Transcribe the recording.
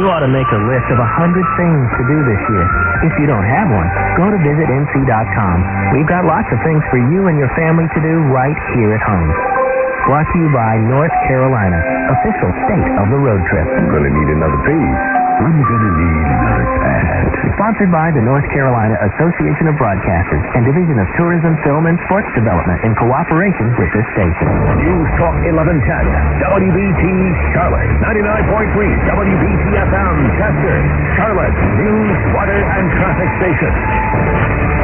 ought to make a list of 100 things to do this year. If you don't have one, go to visitnc.com. We've got lots of things for you and your family to do right here at home. Brought to you by North Carolina, official state of the road trip. I'm going to need another page. I'm going to need another pad. Sponsored by the North Carolina Association of Broadcasters and Division of Tourism, Film, and Sports Development in cooperation with this station. News Talk 1110, WBT Charlotte, 99.3 WBT FM Chester, Charlotte News, Weather, and Traffic Station.